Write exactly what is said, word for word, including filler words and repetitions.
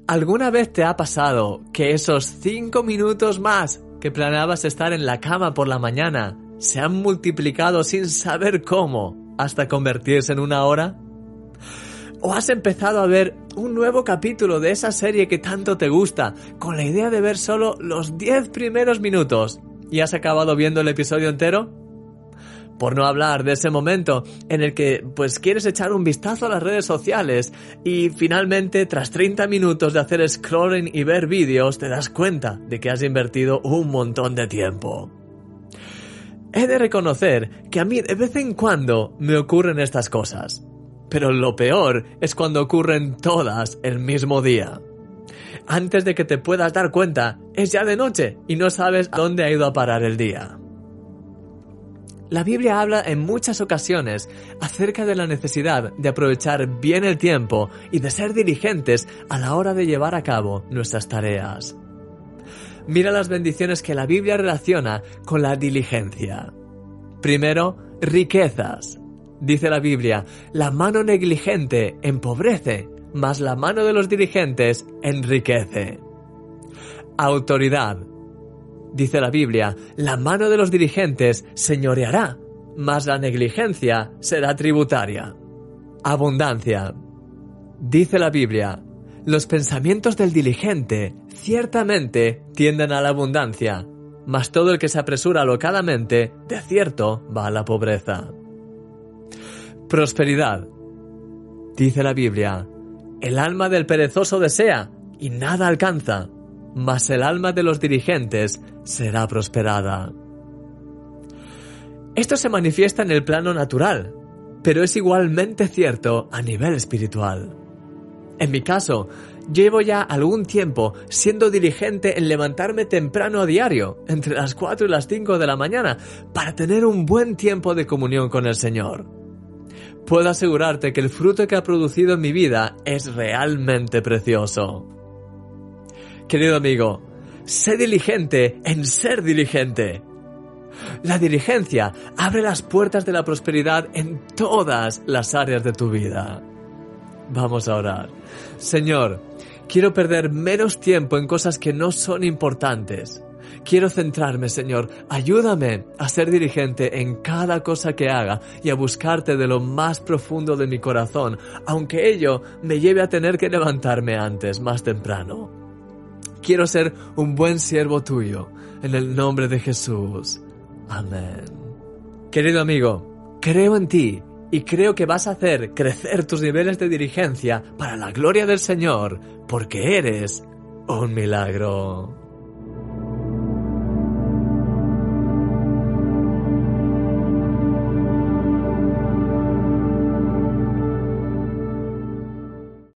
¿Alguna vez te ha pasado que esos cinco minutos más que planeabas estar en la cama por la mañana se han multiplicado sin saber cómo hasta convertirse en una hora? ¿O has empezado a ver un nuevo capítulo de esa serie que tanto te gusta con la idea de ver solo los diez primeros minutos y has acabado viendo el episodio entero? Por no hablar de ese momento en el que pues quieres echar un vistazo a las redes sociales y finalmente tras treinta minutos de hacer scrolling y ver vídeos te das cuenta de que has invertido un montón de tiempo. He de reconocer que a mí de vez en cuando me ocurren estas cosas, pero lo peor es cuando ocurren todas el mismo día. Antes de que te puedas dar cuenta, es ya de noche y no sabes a dónde ha ido a parar el día. La Biblia habla en muchas ocasiones acerca de la necesidad de aprovechar bien el tiempo y de ser diligentes a la hora de llevar a cabo nuestras tareas. Mira las bendiciones que la Biblia relaciona con la diligencia. Primero, riquezas. Dice la Biblia, la mano negligente empobrece, mas la mano de los diligentes enriquece. Autoridad. Dice la Biblia, la mano de los dirigentes señoreará, mas la negligencia será tributaria. Abundancia. Dice la Biblia, los pensamientos del diligente ciertamente tienden a la abundancia, mas todo el que se apresura alocadamente, de cierto, va a la pobreza. Prosperidad. Dice la Biblia, el alma del perezoso desea y nada alcanza, mas el alma de los dirigentes será prosperada. Esto se manifiesta en el plano natural, pero es igualmente cierto a nivel espiritual. En mi caso, llevo ya algún tiempo siendo diligente en levantarme temprano a diario, entre las cuatro y las cinco de la mañana, para tener un buen tiempo de comunión con el Señor. Puedo asegurarte que el fruto que ha producido en mi vida es realmente precioso. Querido amigo, sé diligente en ser diligente. La diligencia abre las puertas de la prosperidad en todas las áreas de tu vida. Vamos a orar. Señor, quiero perder menos tiempo en cosas que no son importantes. Quiero centrarme, Señor. Ayúdame a ser diligente en cada cosa que haga y a buscarte de lo más profundo de mi corazón, aunque ello me lleve a tener que levantarme antes, más temprano. Quiero ser un buen siervo tuyo, en el nombre de Jesús. Amén. Querido amigo, creo en ti y creo que vas a hacer crecer tus niveles de diligencia para la gloria del Señor, porque eres un milagro.